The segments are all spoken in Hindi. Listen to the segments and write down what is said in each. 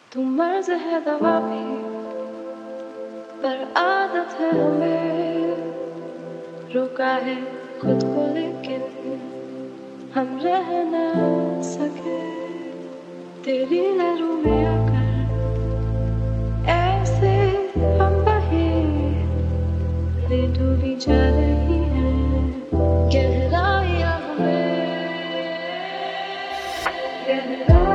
तू मर्ज है दवा भी, पर आदत है हमें रोका है खुद को, लेकिन हम रह न सके। तेरी लहरों में आकर ऐसे हम बहे, ले डूबी जा रही है गहराइयां हमें, गहराइयां।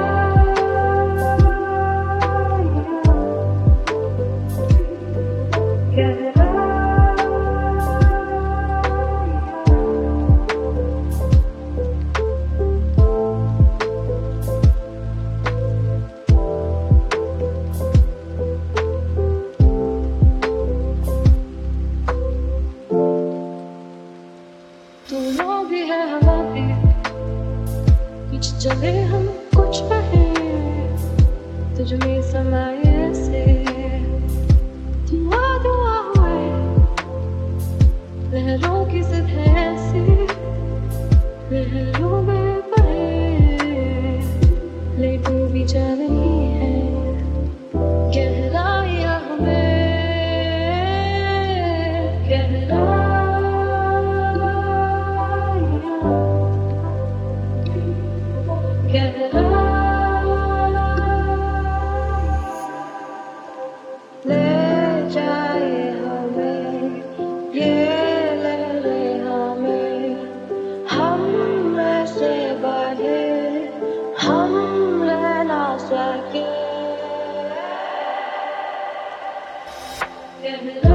दोनों भी है हवा भी, कुछ जले हम कुछ बहे, तुझ में समाये ऐसे दुआ दुआ हुए। लहरों की जिद है ऐसी, लहरों में बहे, ले डूबी जा रही है गहराइयां हमें, गहराइयां। ले जाए हमें ये लहरें हमें, हम ऐसे बढ़े हम रह ना सके।